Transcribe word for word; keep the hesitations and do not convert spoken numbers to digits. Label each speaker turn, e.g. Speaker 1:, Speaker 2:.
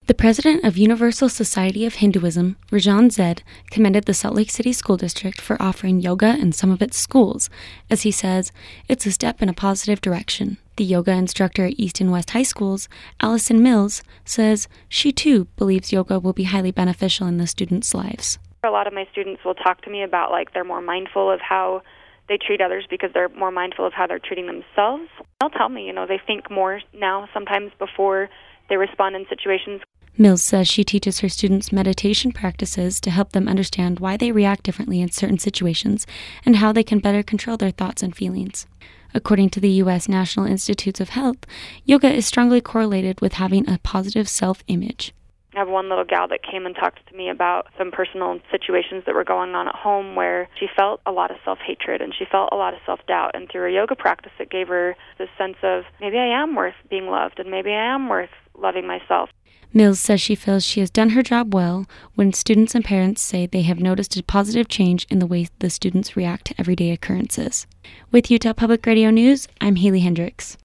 Speaker 1: The president of Universal Society of Hinduism, Rajan Zed, commended the Salt Lake City School District for offering yoga in some of its schools. As he says, it's a step in a positive direction. The yoga instructor at East and West High Schools, Allison Mills, says she too believes yoga will be highly beneficial in the students' lives.
Speaker 2: A lot of my students will talk to me about like they're more mindful of how they treat others because they're more mindful of how they're treating themselves. They'll tell me, you know, they think more now sometimes before they respond in situations.
Speaker 1: Mills says she teaches her students meditation practices to help them understand why they react differently in certain situations and how they can better control their thoughts and feelings. According to the U S National Institutes of Health, yoga is strongly correlated with having a positive self-image.
Speaker 2: I have one little gal that came and talked to me about some personal situations that were going on at home where she felt a lot of self-hatred and she felt a lot of self-doubt. And through her yoga practice, it gave her this sense of maybe I am worth being loved and maybe I am worth loving myself.
Speaker 1: Mills says she feels she has done her job well when students and parents say they have noticed a positive change in the way the students react to everyday occurrences. With Utah Public Radio News, I'm Haley Hendricks.